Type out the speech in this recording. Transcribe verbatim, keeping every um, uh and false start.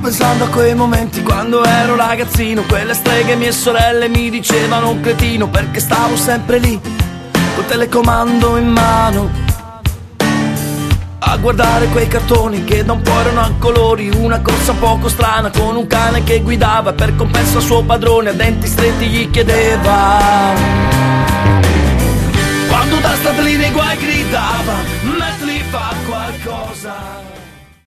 pensando a quei momenti quando ero ragazzino, quelle streghe mie sorelle mi dicevano cretino, perché stavo sempre lì col telecomando in mano a guardare quei cartoni che da un po' erano a colori, una corsa un poco strana con un cane che guidava, per compenso al suo padrone a denti stretti gli chiedeva, quando da sta lì nei guai gridava, mettili fa qualcosa.